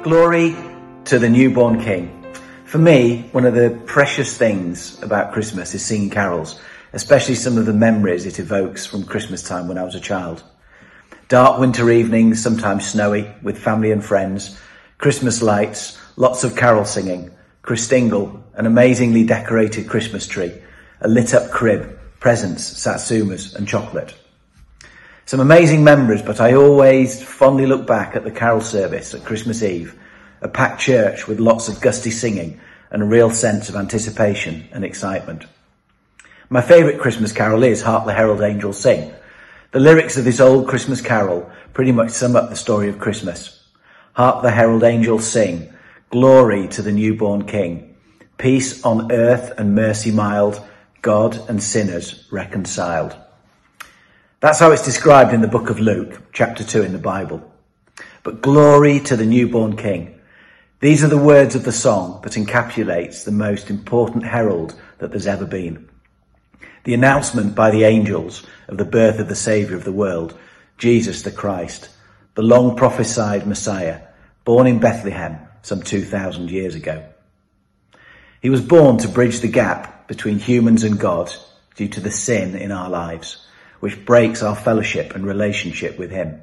Glory to the newborn King. For me, one of the precious things about Christmas is singing carols, especially some of the memories it evokes from Christmas time when I was a child. Dark winter evenings, sometimes snowy, with family and friends, Christmas lights, lots of carol singing, Christingle, an amazingly decorated Christmas tree, a lit up crib, presents, satsumas and chocolate. Some amazing memories, but I always fondly look back at the carol service at Christmas Eve, a packed church with lots of gusty singing and a real sense of anticipation and excitement. My favourite Christmas carol is Hark the Herald Angels Sing. The lyrics of this old Christmas carol pretty much sum up the story of Christmas. Hark the herald angels sing, glory to the newborn King, peace on earth and mercy mild, God and sinners reconciled. That's how it's described in the book of Luke, chapter 2 in the Bible. But glory to the newborn King. These are the words of the song that encapsulates the most important herald that there's ever been. The announcement by the angels of the birth of the Saviour of the world, Jesus the Christ, the long prophesied Messiah, born in Bethlehem some 2,000 years ago. He was born to bridge the gap between humans and God due to the sin in our lives, which breaks our fellowship and relationship with him.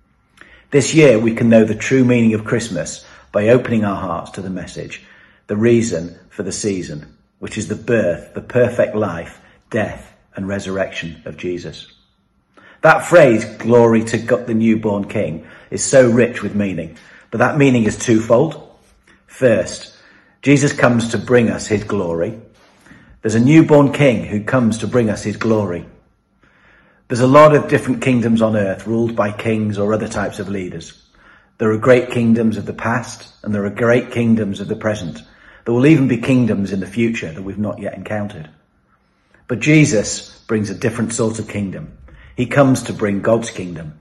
This year we can know the true meaning of Christmas by opening our hearts to the message, the reason for the season, which is the birth, the perfect life, death and resurrection of Jesus. That phrase, glory to God the newborn King, is so rich with meaning, but that meaning is twofold. First, Jesus comes to bring us his glory. There's a newborn King who comes to bring us his glory. There's a lot of different kingdoms on earth ruled by kings or other types of leaders. There are great kingdoms of the past and there are great kingdoms of the present. There will even be kingdoms in the future that we've not yet encountered. But Jesus brings a different sort of kingdom. He comes to bring God's kingdom.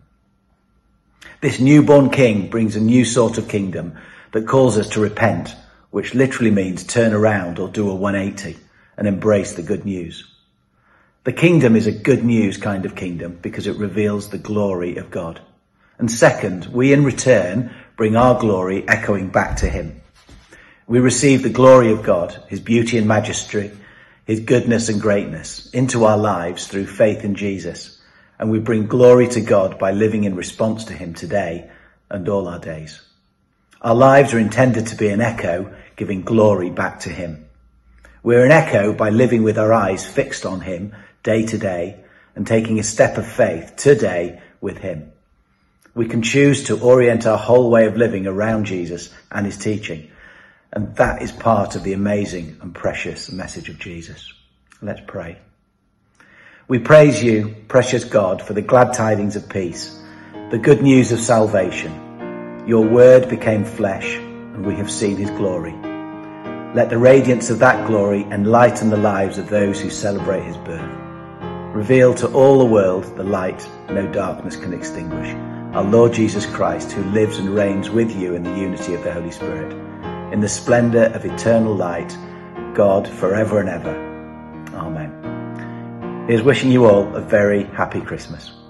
This newborn King brings a new sort of kingdom that calls us to repent, which literally means turn around or do a 180 and embrace the good news. The kingdom is a good news kind of kingdom because it reveals the glory of God. And second, we in return bring our glory echoing back to him. We receive the glory of God, his beauty and majesty, his goodness and greatness into our lives through faith in Jesus. And we bring glory to God by living in response to him today and all our days. Our lives are intended to be an echo, giving glory back to him. We're an echo by living with our eyes fixed on him day to day and taking a step of faith today with him. We can choose to orient our whole way of living around Jesus and his teaching. And that is part of the amazing and precious message of Jesus. Let's pray. We praise you, precious God, for the glad tidings of peace, the good news of salvation. Your word became flesh and we have seen his glory. Let the radiance of that glory enlighten the lives of those who celebrate his birth. Reveal to all the world the light no darkness can extinguish, our Lord Jesus Christ, who lives and reigns with you in the unity of the Holy Spirit, in the splendour of eternal light, God forever and ever. Amen. Here's wishing you all a very happy Christmas.